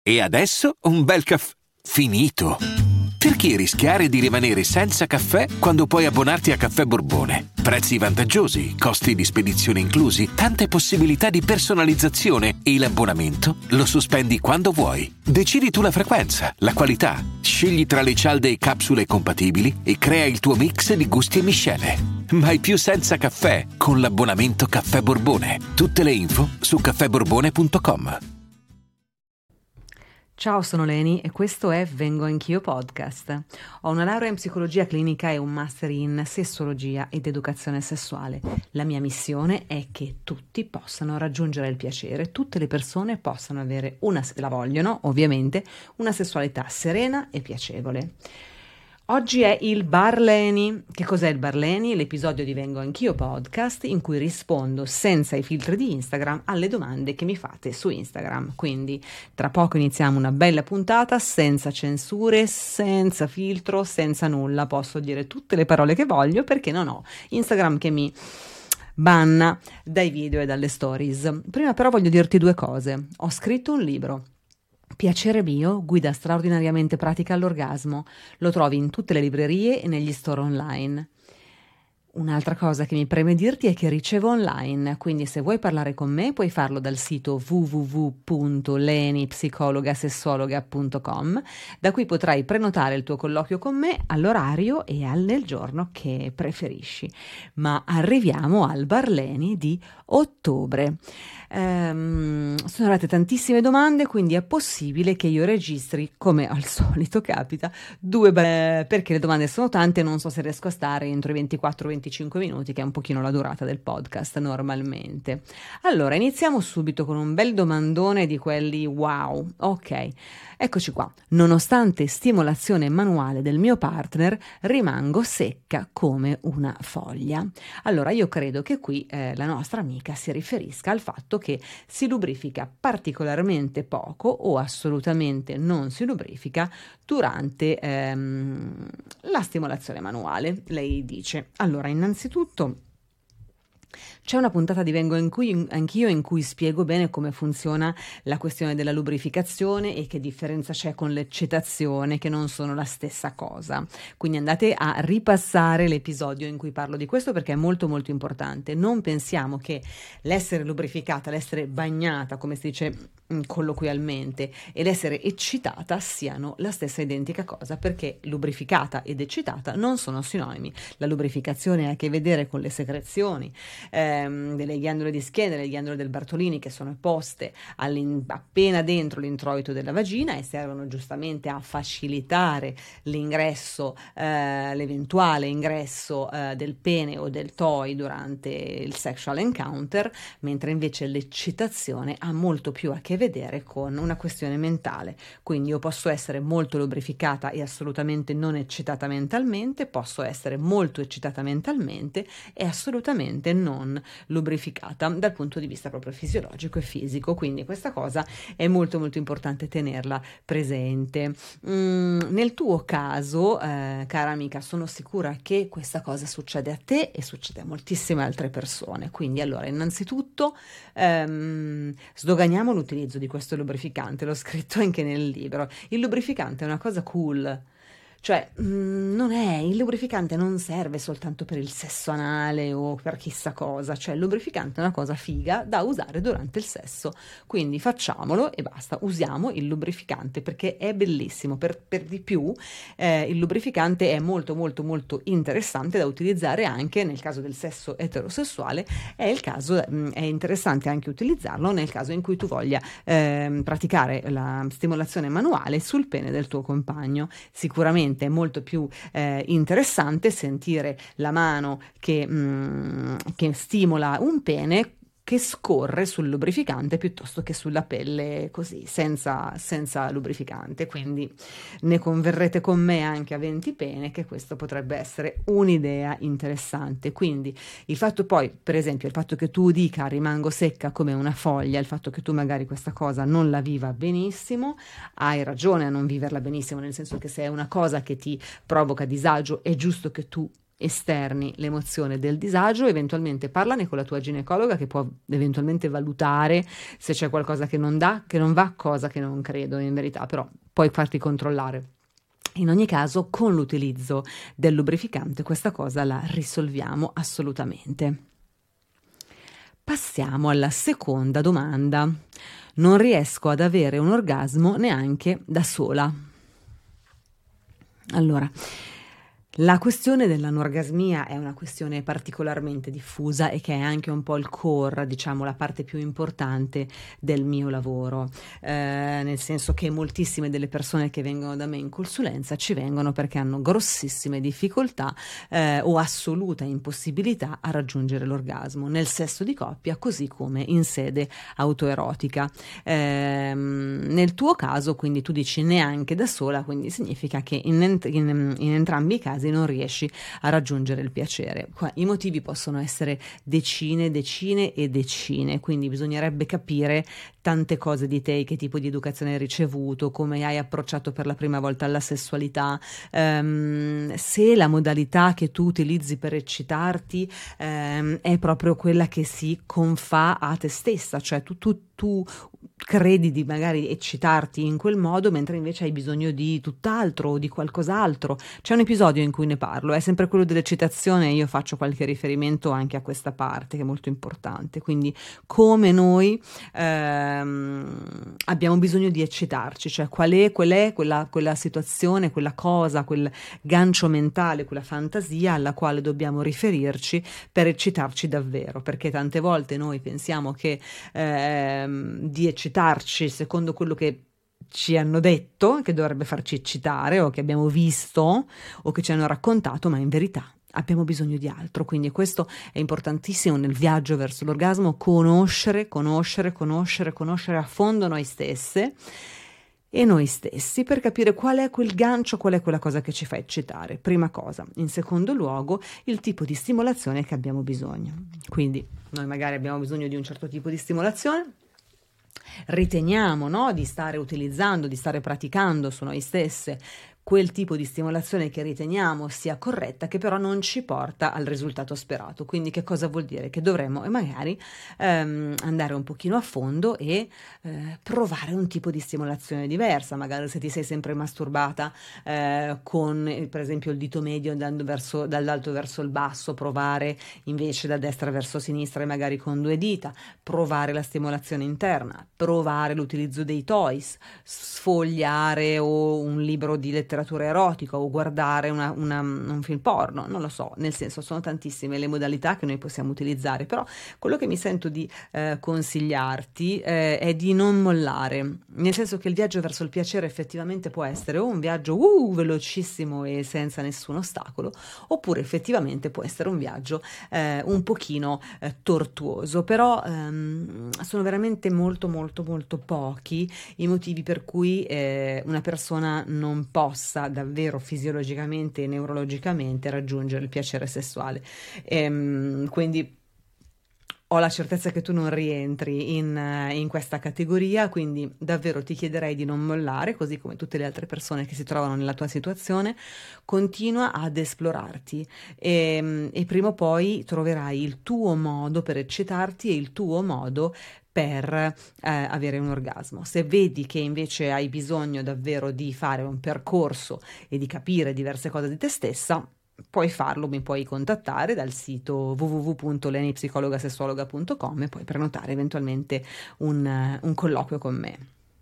E adesso un bel caffè finito. Perché rischiare di rimanere senza caffè quando puoi abbonarti a Caffè Borbone? Prezzi vantaggiosi, costi di spedizione inclusi, tante possibilità di personalizzazione e l'abbonamento lo sospendi quando vuoi. Decidi tu la frequenza, la qualità, scegli tra le cialde e capsule compatibili e crea il tuo mix di gusti e miscele. Mai più senza caffè con l'abbonamento Caffè Borbone. Tutte le info su caffèborbone.com. Ciao, sono Leni e questo è Vengo Anch'io Podcast. Ho una laurea in psicologia clinica e un master in sessologia ed educazione sessuale. La mia missione è che tutti possano raggiungere il piacere, tutte le persone possano avere, se la vogliono ovviamente, una sessualità serena e piacevole. Oggi è il Bar Leni. Che cos'è il Bar Leni? L'episodio di Vengo Anch'io Podcast in cui rispondo senza i filtri di Instagram alle domande che mi fate su Instagram. Quindi tra poco iniziamo una bella puntata senza censure, senza filtro, senza nulla. Posso dire tutte le parole che voglio perché non ho Instagram che mi banna dai video e dalle stories. Prima però voglio dirti due cose. Ho scritto un libro. Piacere mio, guida straordinariamente pratica all'orgasmo. Lo trovi in tutte le librerie e negli store online. Un'altra cosa che mi preme dirti è che ricevo online, quindi se vuoi parlare con me puoi farlo dal sito www.lenipsicologasessuologa.com, da cui potrai prenotare il tuo colloquio con me all'orario e nel giorno che preferisci. Ma arriviamo al Bar Leni di ottobre. Sono arrivate tantissime domande, quindi è possibile che io registri, come al solito capita, perché le domande sono tante e non so se riesco a stare entro i 24-25 minuti, che è un pochino la durata del podcast normalmente. Allora, iniziamo subito con un bel domandone di quelli wow. Ok, eccoci qua. Nonostante stimolazione manuale del mio partner, rimango secca come una foglia. Allora, io credo che qui la nostra amica si riferisca al fatto che si lubrifica particolarmente poco o assolutamente non si lubrifica durante la stimolazione manuale. Lei dice, allora, innanzitutto c'è una puntata di Vengo Anch'io in cui spiego bene come funziona la questione della lubrificazione e che differenza c'è con l'eccitazione, che non sono la stessa cosa. Quindi andate a ripassare l'episodio in cui parlo di questo perché è molto molto importante. Non pensiamo che l'essere lubrificata, l'essere bagnata, come si dice colloquialmente, e l'essere eccitata siano la stessa identica cosa, perché lubrificata ed eccitata non sono sinonimi. La lubrificazione ha a che vedere con le secrezioni delle ghiandole di schiena, delle ghiandole del Bartolini, che sono poste appena dentro l'introito della vagina e servono giustamente a facilitare l'ingresso, l'eventuale ingresso del pene o del toy durante il sexual encounter, mentre invece l'eccitazione ha molto più a che vedere con una questione mentale. Quindi io posso essere molto lubrificata e assolutamente non eccitata mentalmente, posso essere molto eccitata mentalmente e assolutamente non lubrificata dal punto di vista proprio fisiologico e fisico. Quindi questa cosa è molto molto importante tenerla presente. Nel tuo caso, cara amica, sono sicura che questa cosa succede a te e succede a moltissime altre persone. Quindi allora, innanzitutto sdoganiamo l'utilizzo di questo lubrificante. L'ho scritto anche nel libro. Il lubrificante è una cosa cool. Cioè, il lubrificante non serve soltanto per il sesso anale o per chissà cosa, cioè il lubrificante è una cosa figa da usare durante il sesso, quindi facciamolo e basta, usiamo il lubrificante perché è bellissimo, per di più il lubrificante è molto molto molto interessante da utilizzare anche nel caso del sesso eterosessuale, è interessante anche utilizzarlo nel caso in cui tu voglia praticare la stimolazione manuale sul pene del tuo compagno. Sicuramente è molto più interessante sentire la mano che stimola un pene che scorre sul lubrificante piuttosto che sulla pelle così, senza lubrificante. Quindi ne converrete con me anche aventi pene che questo potrebbe essere un'idea interessante. Quindi il fatto poi, per esempio, il fatto che tu dica rimango secca come una foglia, il fatto che tu magari questa cosa non la viva benissimo, hai ragione a non viverla benissimo, nel senso che se è una cosa che ti provoca disagio è giusto che tu esterni l'emozione del disagio, eventualmente parlane con la tua ginecologa che può eventualmente valutare se c'è qualcosa che non va, cosa che non credo in verità, però puoi farti controllare. In ogni caso, con l'utilizzo del lubrificante questa cosa la risolviamo assolutamente. Passiamo alla seconda domanda. Non riesco ad avere un orgasmo neanche da sola. Allora, la questione dell'anorgasmia è una questione particolarmente diffusa e che è anche un po' il core, diciamo la parte più importante del mio lavoro, nel senso che moltissime delle persone che vengono da me in consulenza ci vengono perché hanno grossissime difficoltà o assoluta impossibilità a raggiungere l'orgasmo nel sesso di coppia così come in sede autoerotica. Nel tuo caso quindi tu dici neanche da sola, quindi significa che in entrambi i casi non riesci a raggiungere il piacere. I motivi possono essere decine, quindi bisognerebbe capire tante cose di te, che tipo di educazione hai ricevuto, come hai approcciato per la prima volta alla sessualità, se la modalità che tu utilizzi per eccitarti è proprio quella che si confà a te stessa, cioè tu credi di magari eccitarti in quel modo mentre invece hai bisogno di tutt'altro o di qualcos'altro. C'è un episodio in cui ne parlo, è sempre quello dell'eccitazione, io faccio qualche riferimento anche a questa parte che è molto importante, quindi come noi abbiamo bisogno di eccitarci, cioè qual è quella situazione, quella cosa, quel gancio mentale, quella fantasia alla quale dobbiamo riferirci per eccitarci davvero, perché tante volte noi pensiamo che di eccitarci secondo quello che ci hanno detto che dovrebbe farci eccitare o che abbiamo visto o che ci hanno raccontato, ma in verità abbiamo bisogno di altro. Quindi questo è importantissimo nel viaggio verso l'orgasmo, conoscere a fondo noi stesse e noi stessi per capire qual è quel gancio, qual è quella cosa che ci fa eccitare, prima cosa. In secondo luogo, il tipo di stimolazione che abbiamo bisogno. Quindi noi magari abbiamo bisogno di un certo tipo di stimolazione, riteniamo, no, di stare utilizzando, di stare praticando su noi stesse quel tipo di stimolazione che riteniamo sia corretta, che però non ci porta al risultato sperato. Quindi che cosa vuol dire? Che dovremmo magari andare un pochino a fondo e provare un tipo di stimolazione diversa. Magari se ti sei sempre masturbata con per esempio il dito medio andando dall'alto verso il basso, provare invece da destra verso sinistra e magari con 2 dita, provare la stimolazione interna, provare l'utilizzo dei toys, sfogliare o un libro di letteratura erotica o guardare un film porno, non lo so, nel senso sono tantissime le modalità che noi possiamo utilizzare, però quello che mi sento di consigliarti è di non mollare, nel senso che il viaggio verso il piacere effettivamente può essere o un viaggio velocissimo e senza nessun ostacolo, oppure effettivamente può essere un viaggio un pochino tortuoso, però sono veramente molto pochi i motivi per cui una persona non possa davvero fisiologicamente e neurologicamente raggiungere il piacere sessuale. Quindi ho la certezza che tu non rientri in questa categoria, quindi davvero ti chiederei di non mollare, così come tutte le altre persone che si trovano nella tua situazione. Continua ad esplorarti e prima o poi troverai il tuo modo per eccitarti e il tuo modo per avere un orgasmo. Se vedi che invece hai bisogno davvero di fare un percorso e di capire diverse cose di te stessa, puoi farlo, mi puoi contattare dal sito www.lenipsicologasessuologa.com e puoi prenotare eventualmente un colloquio con me.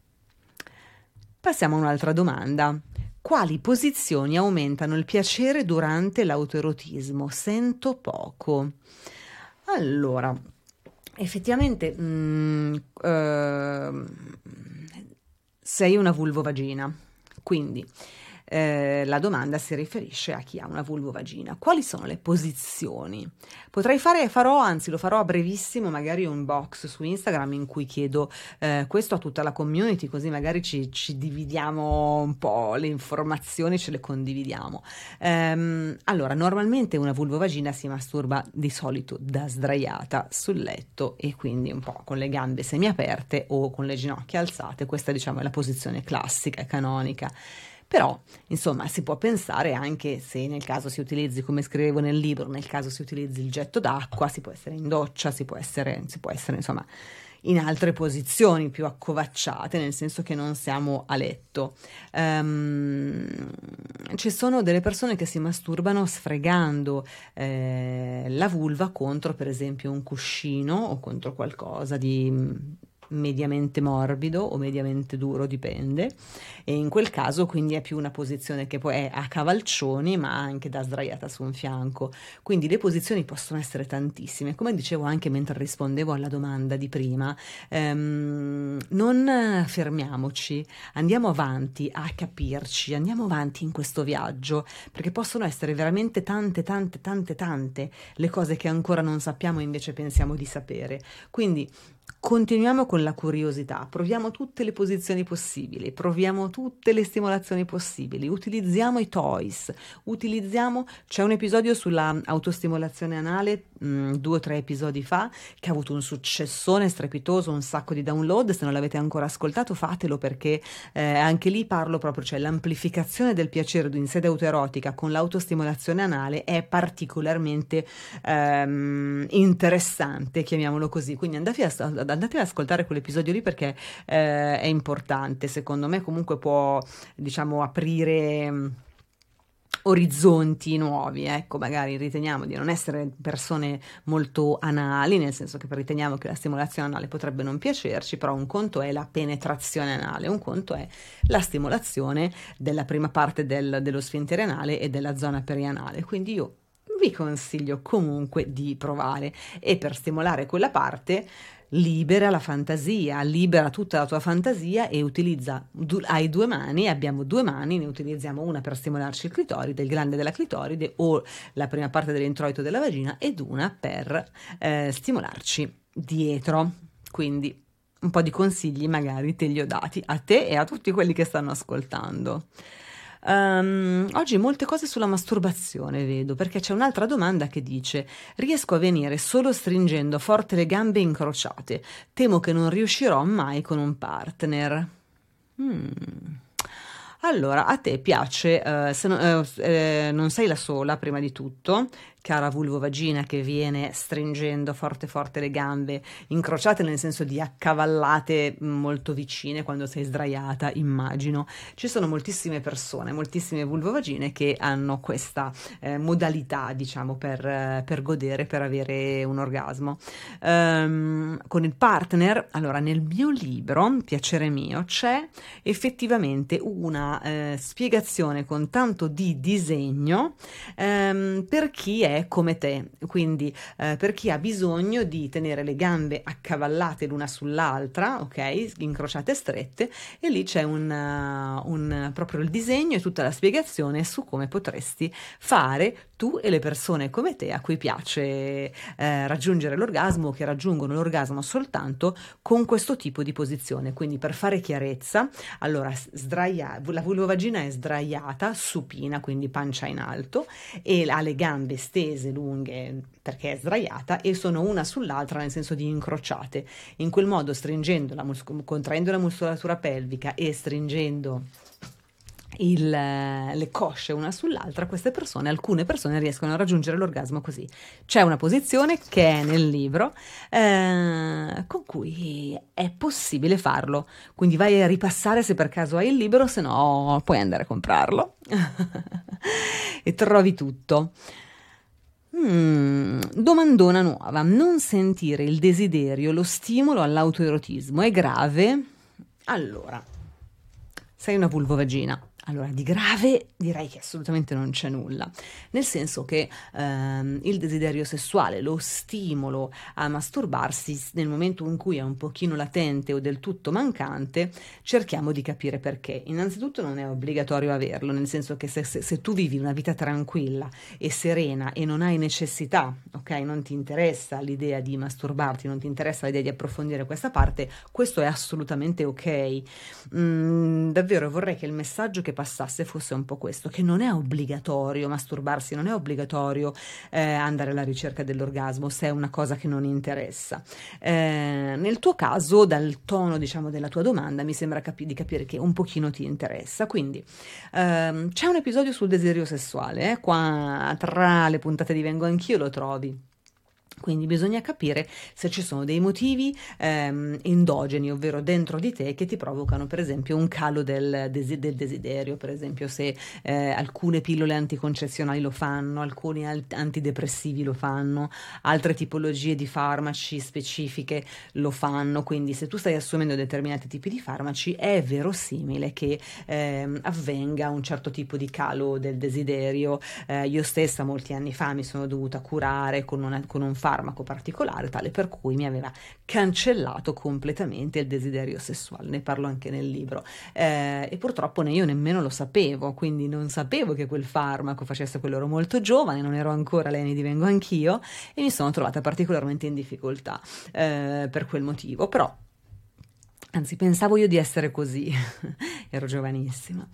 Passiamo a un'altra domanda. Quali posizioni aumentano il piacere durante l'autoerotismo? Sento poco. Allora, effettivamente sei una vulvovagina, quindi la domanda si riferisce a chi ha una vulvovagina. Quali sono le posizioni? Lo farò a brevissimo, magari un box su Instagram in cui chiedo questo a tutta la community, così magari ci dividiamo un po' le informazioni, ce le condividiamo. Allora, normalmente una vulvovagina si masturba di solito da sdraiata sul letto e quindi un po' con le gambe semiaperte o con le ginocchia alzate. Questa, diciamo, è la posizione classica e canonica. Però insomma si può pensare anche, se nel caso si utilizzi, come scrivevo nel libro, nel caso si utilizzi il getto d'acqua, si può essere in doccia, si può essere insomma in altre posizioni più accovacciate, nel senso che non siamo a letto. Ci sono delle persone che si masturbano sfregando la vulva contro, per esempio, un cuscino o contro qualcosa di mediamente morbido o mediamente duro, dipende, e in quel caso quindi è più una posizione che poi è a cavalcioni, ma anche da sdraiata su un fianco. Quindi le posizioni possono essere tantissime, come dicevo anche mentre rispondevo alla domanda di prima. Non fermiamoci, andiamo avanti a capirci, andiamo avanti in questo viaggio, perché possono essere veramente tante le cose che ancora non sappiamo e invece pensiamo di sapere. Quindi continuiamo con la curiosità, proviamo tutte le posizioni possibili, proviamo tutte le stimolazioni possibili, utilizziamo i toys, c'è un episodio sulla autostimolazione anale, 2 o 3 episodi fa, che ha avuto un successone strepitoso, un sacco di download. Se non l'avete ancora ascoltato, fatelo, perché anche lì parlo proprio, cioè l'amplificazione del piacere in sede autoerotica con l'autostimolazione anale è particolarmente interessante, chiamiamolo così. Quindi andate ad ascoltare quell'episodio lì, perché è importante, secondo me. Comunque può, diciamo, aprire orizzonti nuovi. Ecco, magari riteniamo di non essere persone molto anali, nel senso che riteniamo che la stimolazione anale potrebbe non piacerci, però un conto è la penetrazione anale, un conto è la stimolazione della prima parte dello sfintere anale e della zona perianale. Quindi io vi consiglio comunque di provare, e per stimolare quella parte libera la fantasia, libera tutta la tua fantasia e utilizza, hai 2 mani, abbiamo 2 mani, ne utilizziamo una per stimolarci il clitoride, il glande della clitoride o la prima parte dell'introito della vagina, ed una per stimolarci dietro. Quindi un po' di consigli magari te li ho dati a te e a tutti quelli che stanno ascoltando. Oggi molte cose sulla masturbazione vedo, perché c'è un'altra domanda che dice: riesco a venire solo stringendo forte le gambe incrociate, temo che non riuscirò mai con un partner. Allora, a te piace, non sei la sola, prima di tutto, cara vulvovagina, che viene stringendo forte le gambe incrociate, nel senso di accavallate molto vicine quando sei sdraiata, immagino. Ci sono moltissime persone, moltissime vulvovagine che hanno questa modalità, diciamo, per godere, per avere un orgasmo. Con il partner, allora, nel mio libro, Piacere mio, c'è effettivamente una spiegazione con tanto di disegno per chi è come te, quindi per chi ha bisogno di tenere le gambe accavallate l'una sull'altra, ok, incrociate strette, e lì c'è proprio il disegno e tutta la spiegazione su come potresti fare tu e le persone come te a cui piace raggiungere l'orgasmo, o che raggiungono l'orgasmo soltanto con questo tipo di posizione. Quindi, per fare chiarezza, allora, la vulvovagina è sdraiata, supina, quindi pancia in alto, e ha le gambe stese, lunghe, perché è sdraiata, e sono una sull'altra, nel senso di incrociate. In quel modo, contraendo la muscolatura pelvica e stringendo le cosce una sull'altra, alcune persone riescono a raggiungere l'orgasmo così. C'è una posizione che è nel libro con cui è possibile farlo, quindi vai a ripassare se per caso hai il libro, se no puoi andare a comprarlo e trovi tutto. Domandona nuova: non sentire il desiderio, lo stimolo all'autoerotismo è grave? Allora, sei una vulvovagina. Allora, di grave direi che assolutamente non c'è nulla, nel senso che il desiderio sessuale, lo stimolo a masturbarsi, nel momento in cui è un pochino latente o del tutto mancante, cerchiamo di capire perché. Innanzitutto non è obbligatorio averlo, nel senso che se tu vivi una vita tranquilla e serena e non hai necessità, ok, non ti interessa l'idea di masturbarti, non ti interessa l'idea di approfondire questa parte, questo è assolutamente ok. davvero vorrei che il messaggio che passasse fosse un po' questo, che non è obbligatorio masturbarsi, non è obbligatorio andare alla ricerca dell'orgasmo se è una cosa che non interessa. Nel tuo caso, dal tono, diciamo, della tua domanda, mi sembra di capire che un pochino ti interessa. Quindi c'è un episodio sul desiderio sessuale, qua tra le puntate di Vengo Anch'io lo trovi. Quindi bisogna capire se ci sono dei motivi endogeni, ovvero dentro di te, che ti provocano per esempio un calo del desiderio, per esempio se alcune pillole anticoncezionali lo fanno, alcuni antidepressivi lo fanno, altre tipologie di farmaci specifiche lo fanno, quindi se tu stai assumendo determinati tipi di farmaci è verosimile che avvenga un certo tipo di calo del desiderio. Io stessa molti anni fa mi sono dovuta curare con un farmaco particolare, tale per cui mi aveva cancellato completamente il desiderio sessuale, ne parlo anche nel libro, e purtroppo io nemmeno lo sapevo, quindi non sapevo che quel farmaco facesse quello, ero molto giovane, non ero ancora Leni di Vengo Anch'io e mi sono trovata particolarmente in difficoltà per quel motivo, però anzi, pensavo io di essere così, ero giovanissima,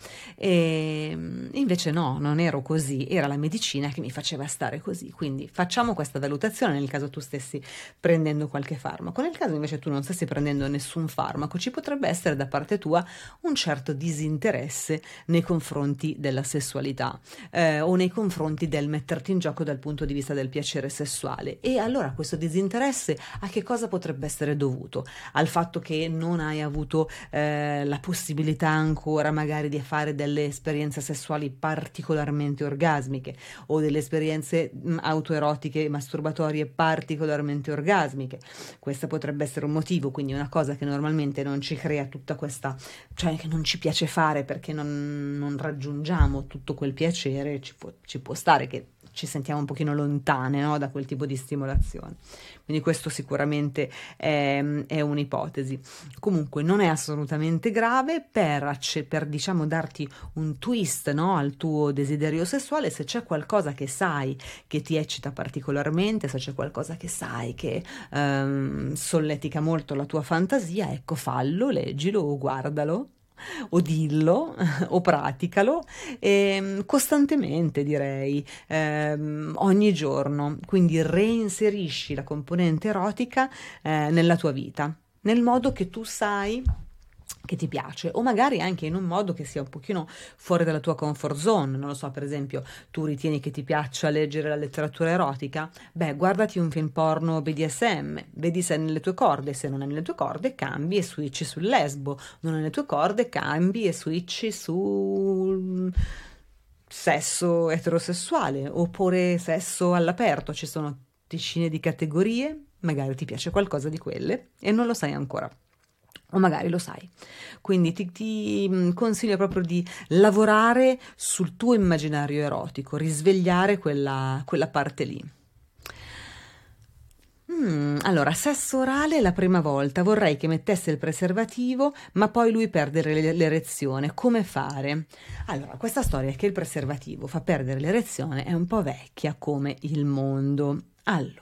e invece no, non ero così, era la medicina che mi faceva stare così, quindi facciamo questa valutazione nel caso tu stessi prendendo qualche farmaco. Nel caso invece tu non stessi prendendo nessun farmaco, ci potrebbe essere da parte tua un certo disinteresse nei confronti della sessualità o nei confronti del metterti in gioco dal punto di vista del piacere sessuale. E allora questo disinteresse a che cosa potrebbe essere dovuto? Al fatto che non hai avuto la possibilità ancora magari di fare delle esperienze sessuali particolarmente orgasmiche o delle esperienze autoerotiche masturbatorie particolarmente orgasmiche. Questo potrebbe essere un motivo, quindi una cosa che normalmente non ci crea tutta questa, cioè che non ci piace fare perché non raggiungiamo tutto quel piacere, ci può stare che ci sentiamo un pochino lontane, no, da quel tipo di stimolazione. Quindi questo sicuramente è un'ipotesi. Comunque non è assolutamente grave per diciamo darti un twist, no, al tuo desiderio sessuale. Se c'è qualcosa che sai che ti eccita particolarmente, se c'è qualcosa che sai che solletica molto la tua fantasia, ecco, fallo, leggilo o guardalo o dillo o praticalo costantemente, direi, ogni giorno, quindi reinserisci la componente erotica nella tua vita nel modo che tu sai che ti piace, o magari anche in un modo che sia un pochino fuori dalla tua comfort zone. Non lo so, per esempio tu ritieni che ti piaccia leggere la letteratura erotica, beh, guardati un film porno BDSM, vedi se è nelle tue corde, se non è nelle tue corde cambi e switchi sul lesbo, non è nelle tue corde cambi e switchi su sesso eterosessuale oppure sesso all'aperto. Ci sono decine di categorie, magari ti piace qualcosa di quelle e non lo sai ancora, o magari lo sai. Quindi ti consiglio proprio di lavorare sul tuo immaginario erotico, risvegliare quella parte lì. Allora, sesso orale la prima volta, vorrei che mettesse il preservativo, ma poi lui perde l'erezione. Come fare? Allora, questa storia che il preservativo fa perdere l'erezione è un po' vecchia come il mondo. Allora,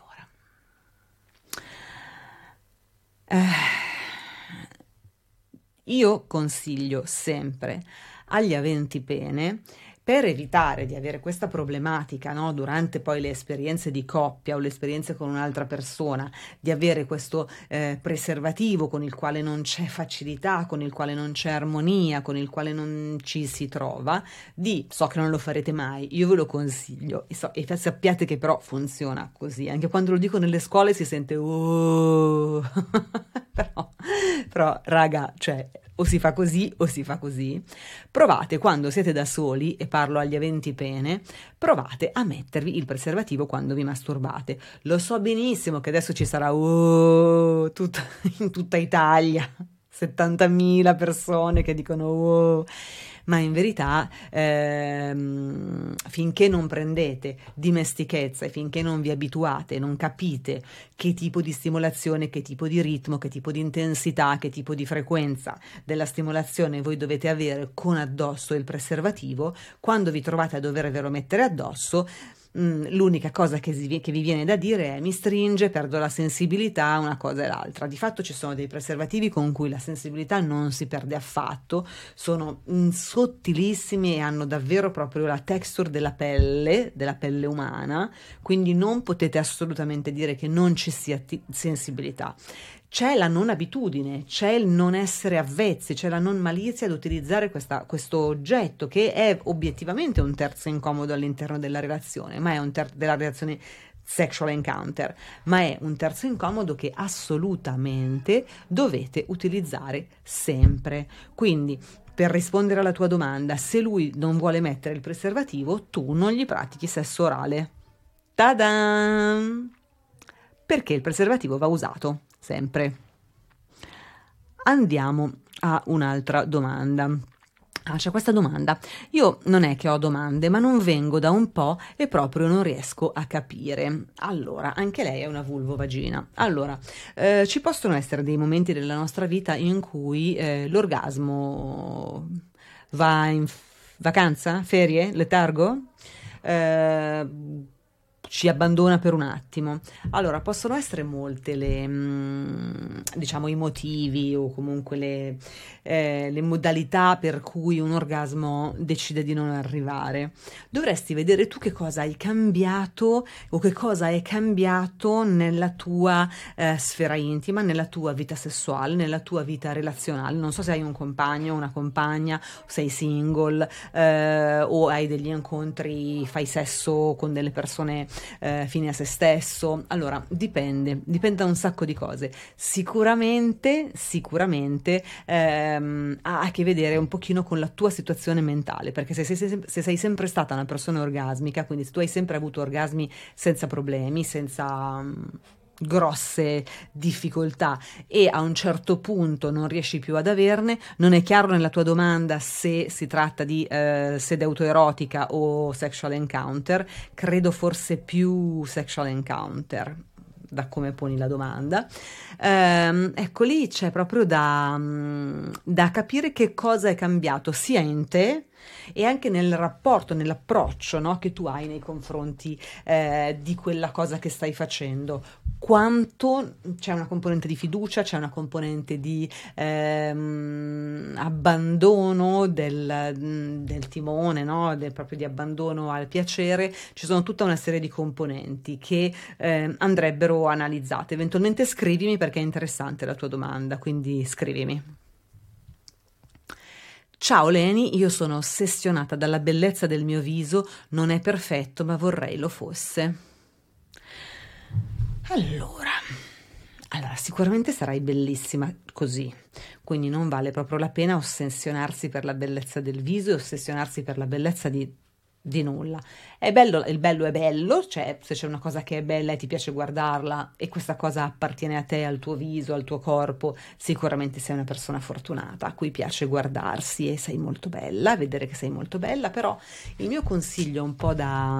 io consiglio sempre agli aventi pene, per evitare di avere questa problematica, no, durante poi le esperienze di coppia o le esperienze con un'altra persona, di avere questo preservativo con il quale non c'è facilità, con il quale non c'è armonia, con il quale non ci si trova, so che non lo farete mai, io ve lo consiglio e sappiate che però funziona così, anche quando lo dico nelle scuole si sente però raga, cioè o si fa così o si fa così. Provate quando siete da soli, e parlo agli aventi pene, provate a mettervi il preservativo quando vi masturbate. Lo so benissimo che adesso ci sarà in tutta Italia 70.000 persone che dicono ma in verità finché non prendete dimestichezza e finché non vi abituate, non capite che tipo di stimolazione, che tipo di ritmo, che tipo di intensità, che tipo di frequenza della stimolazione voi dovete avere con addosso il preservativo, quando vi trovate a dovervelo mettere addosso, l'unica cosa che vi viene da dire è: mi stringe, perdo la sensibilità, una cosa e l'altra. Di fatto ci sono dei preservativi con cui la sensibilità non si perde affatto, sono sottilissimi e hanno davvero proprio la texture della pelle umana, quindi non potete assolutamente dire che non ci sia sensibilità. C'è la non abitudine, c'è il non essere avvezzi, c'è la non malizia ad utilizzare questo oggetto, che è obiettivamente un terzo incomodo all'interno della relazione, ma è della relazione sexual encounter, ma è un terzo incomodo che assolutamente dovete utilizzare sempre. Quindi, per rispondere alla tua domanda, se lui non vuole mettere il preservativo, tu non gli pratichi sesso orale. Ta-da! Perché il preservativo va usato sempre. Andiamo a un'altra domanda. C'è questa domanda. Io non è che ho domande, ma non vengo da un po' e proprio non riesco a capire. Allora, anche lei è una vulvovagina. Allora, ci possono essere dei momenti della nostra vita in cui l'orgasmo va in vacanza, ferie, letargo? Ci abbandona per un attimo. Allora, possono essere molte diciamo, i motivi o comunque le modalità per cui un orgasmo decide di non arrivare. Dovresti vedere tu che cosa hai cambiato o che cosa è cambiato nella tua sfera intima, nella tua vita sessuale, nella tua vita relazionale. Non so se hai un compagno, una compagna, sei single o hai degli incontri, fai sesso con delle persone fine a se stesso. Allora, dipende da un sacco di cose. Sicuramente ha a che vedere un pochino con la tua situazione mentale, perché se sei sempre stata una persona orgasmica, quindi se tu hai sempre avuto orgasmi senza problemi, senza grosse difficoltà, e a un certo punto non riesci più ad averne, non è chiaro nella tua domanda se si tratta di sede autoerotica o sexual encounter. Credo forse più sexual encounter, da come poni la domanda. Ecco, lì c'è proprio da capire che cosa è cambiato sia in te e anche nel rapporto, nell'approccio, no, che tu hai nei confronti di quella cosa che stai facendo. Quanto c'è una componente di fiducia, c'è una componente di abbandono del timone, no? Proprio di abbandono al piacere. Ci sono tutta una serie di componenti che andrebbero analizzate. Eventualmente scrivimi, perché è interessante la tua domanda, quindi scrivimi. Ciao Leni, io sono ossessionata dalla bellezza del mio viso, non è perfetto, ma vorrei lo fosse. Allora, sicuramente sarai bellissima così, quindi non vale proprio la pena ossessionarsi per la bellezza del viso e ossessionarsi per la bellezza di nulla. È bello, il bello è bello, cioè se c'è una cosa che è bella e ti piace guardarla e questa cosa appartiene a te, al tuo viso, al tuo corpo, sicuramente sei una persona fortunata a cui piace guardarsi e sei molto bella, vedere che sei molto bella. Però il mio consiglio un po' da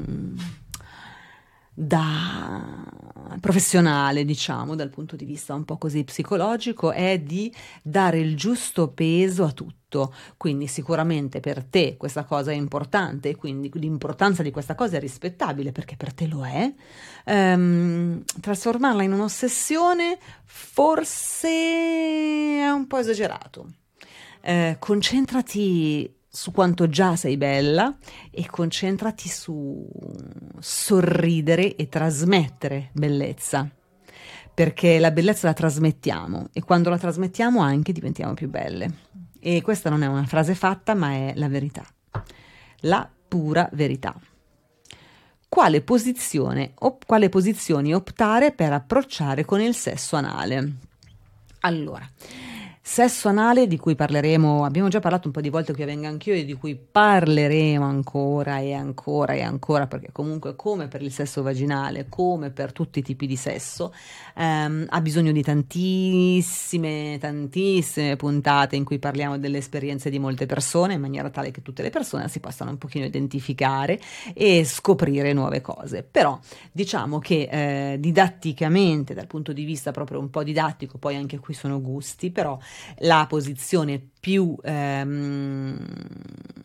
professionale, diciamo, dal punto di vista un po' così psicologico, è di dare il giusto peso a tutto. Quindi sicuramente per te questa cosa è importante e quindi l'importanza di questa cosa è rispettabile, perché per te lo è. Trasformarla in un'ossessione forse è un po' esagerato. Concentrati su quanto già sei bella e concentrati su sorridere e trasmettere bellezza, perché la bellezza la trasmettiamo e quando la trasmettiamo anche diventiamo più belle. E questa non è una frase fatta, ma è la verità, la pura verità. Quale posizioni optare per approcciare con il sesso anale? Allora, sesso anale, di cui parleremo, abbiamo già parlato un po' di volte qui a Venga Anch'io, e di cui parleremo ancora e ancora e ancora, perché comunque, come per il sesso vaginale, come per tutti i tipi di sesso, ha bisogno di tantissime puntate in cui parliamo delle esperienze di molte persone, in maniera tale che tutte le persone si possano un pochino identificare e scoprire nuove cose. Però diciamo che didatticamente, dal punto di vista proprio un po' didattico, poi anche qui sono gusti, però la posizione più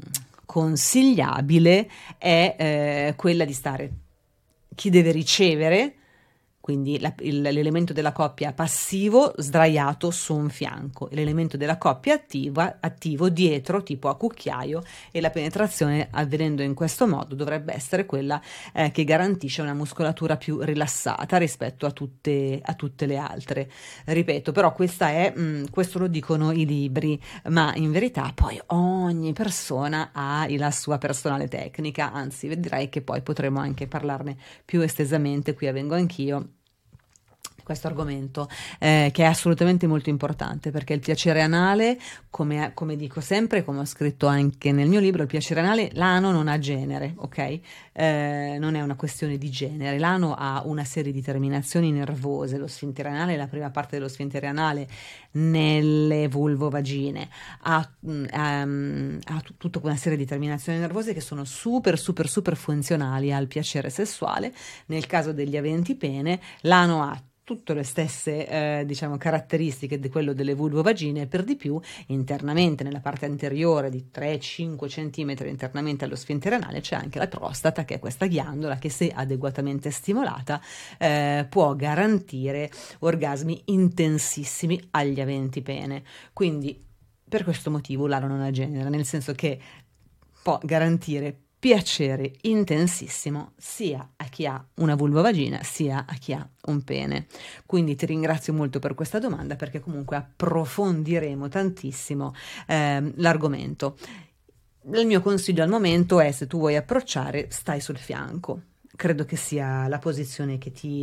consigliabile è quella di stare, chi deve ricevere, quindi l'elemento della coppia passivo sdraiato su un fianco e l'elemento della coppia attivo dietro, tipo a cucchiaio, e la penetrazione avvenendo in questo modo dovrebbe essere quella che garantisce una muscolatura più rilassata rispetto a tutte le altre. Ripeto, però questo lo dicono i libri, ma in verità poi ogni persona ha la sua personale tecnica, anzi vedrai che poi potremo anche parlarne più estesamente, qui vengo anch'io, questo argomento che è assolutamente molto importante, perché il piacere anale, come dico sempre, come ho scritto anche nel mio libro, il piacere anale, l'ano non ha genere, ok? Non è una questione di genere, l'ano ha una serie di terminazioni nervose, lo sfintere anale, la prima parte dello sfintere anale nelle vulvovagine ha tutta una serie di terminazioni nervose che sono super funzionali al piacere sessuale. Nel caso degli aventi pene, l'ano ha tutte le stesse caratteristiche di quello delle vulvovagine, per di più internamente nella parte anteriore di 3-5 cm internamente allo sfintere anale c'è anche la prostata, che è questa ghiandola che, se adeguatamente stimolata, può garantire orgasmi intensissimi agli aventi pene. Quindi per questo motivo l'ano non ha genere, nel senso che può garantire piacere intensissimo sia a chi ha una vulvovagina sia a chi ha un pene. Quindi ti ringrazio molto per questa domanda, perché comunque approfondiremo tantissimo l'argomento. Il mio consiglio al momento è: se tu vuoi approcciare, stai sul fianco. Credo che sia la posizione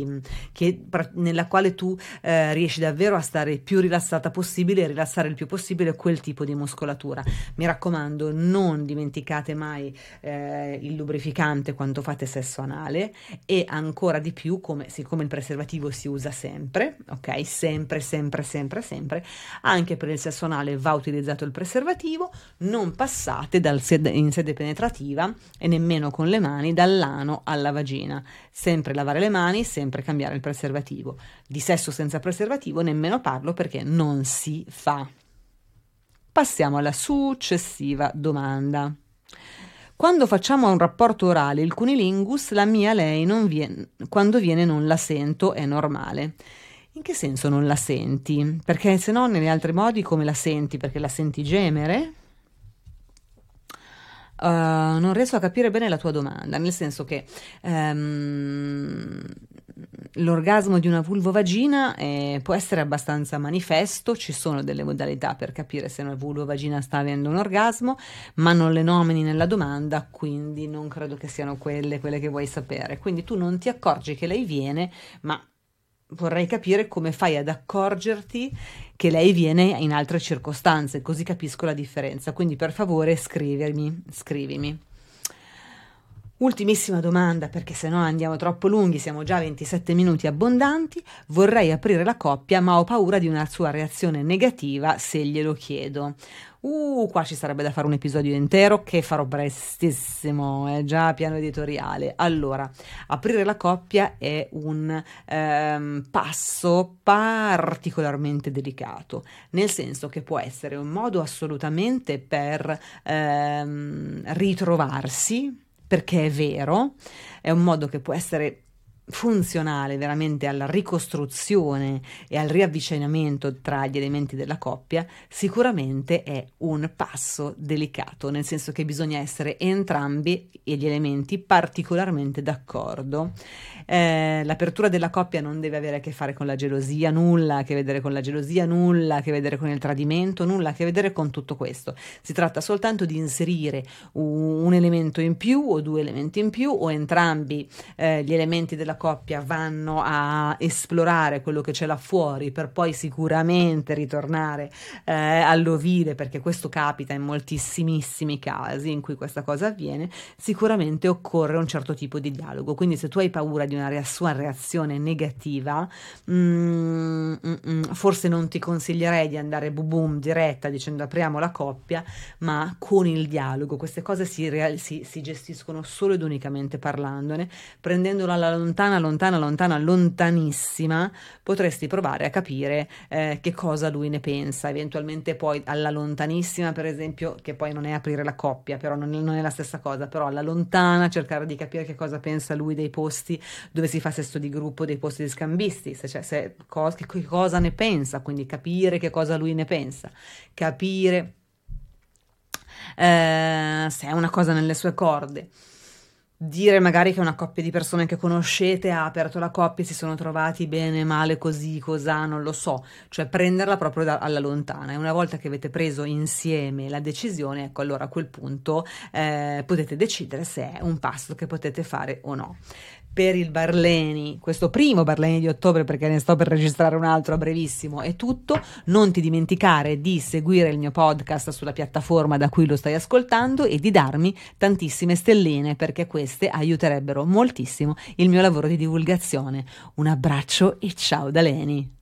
nella quale tu riesci davvero a stare più rilassata possibile e rilassare il più possibile quel tipo di muscolatura. Mi raccomando, non dimenticate mai il lubrificante quando fate sesso anale, e ancora di più, siccome il preservativo si usa sempre, ok? Sempre, anche per il sesso anale va utilizzato il preservativo. Non passate in sede penetrativa e nemmeno con le mani dall'ano alla vagina. Sempre lavare le mani, sempre cambiare il preservativo. Di sesso senza preservativo nemmeno parlo, perché non si fa. Passiamo alla successiva domanda. Quando facciamo un rapporto orale, il cunilingus, la mia lei non viene, quando viene non la sento, è normale. In che senso non la senti? Perché se no, negli altri modi come la senti? Perché la senti gemere? Non riesco a capire bene la tua domanda, nel senso che l'orgasmo di una vulvovagina può essere abbastanza manifesto. Ci sono delle modalità per capire se una vulvovagina sta avendo un orgasmo, ma non le nomini nella domanda, quindi non credo che siano quelle che vuoi sapere. Quindi tu non ti accorgi che lei viene, ma vorrei capire come fai ad accorgerti che lei viene in altre circostanze, così capisco la differenza. Quindi per favore scrivimi. Ultimissima domanda, perché se no andiamo troppo lunghi, siamo già a 27 minuti abbondanti. Vorrei aprire la coppia, ma ho paura di una sua reazione negativa se glielo chiedo. Qua ci sarebbe da fare un episodio intero, che farò prestissimo, è già piano editoriale. Allora, aprire la coppia è un passo particolarmente delicato, nel senso che può essere un modo assolutamente per ritrovarsi, perché è vero, è un modo che può essere funzionale veramente alla ricostruzione e al riavvicinamento tra gli elementi della coppia. Sicuramente è un passo delicato, nel senso che bisogna essere entrambi gli elementi particolarmente d'accordo. L'apertura della coppia non deve avere a che fare con la gelosia, nulla a che vedere con la gelosia, nulla a che vedere con il tradimento, nulla a che vedere con tutto questo. Si tratta soltanto di inserire un elemento in più o due elementi in più, o entrambi gli elementi della coppia vanno a esplorare quello che c'è là fuori, per poi sicuramente ritornare all'ovile, perché questo capita in moltissimissimi casi in cui questa cosa avviene. Sicuramente occorre un certo tipo di dialogo. Quindi se tu hai paura di una sua reazione negativa, forse non ti consiglierei di andare boom diretta dicendo apriamo la coppia, ma con il dialogo. Queste cose si gestiscono solo ed unicamente parlandone, prendendolo alla lontana lontanissima potresti provare a capire che cosa lui ne pensa. Eventualmente poi alla lontanissima, per esempio, che poi non è aprire la coppia, però non è la stessa cosa, però alla lontana cercare di capire che cosa pensa lui dei posti dove si fa sesso di gruppo, dei posti di scambisti, che cosa ne pensa, quindi capire che cosa lui ne pensa, capire se è una cosa nelle sue corde. Dire magari che una coppia di persone che conoscete ha aperto la coppia, si sono trovati bene, male, così, cos'ha, non lo so, cioè prenderla proprio alla lontana, e una volta che avete preso insieme la decisione, ecco, allora a quel punto potete decidere se è un passo che potete fare o no. Per il Barleni, questo primo Barleni di ottobre, perché ne sto per registrare un altro a brevissimo, è tutto. Non ti dimenticare di seguire il mio podcast sulla piattaforma da cui lo stai ascoltando e di darmi tantissime stelline, perché queste aiuterebbero moltissimo il mio lavoro di divulgazione. Un abbraccio e ciao da Leni.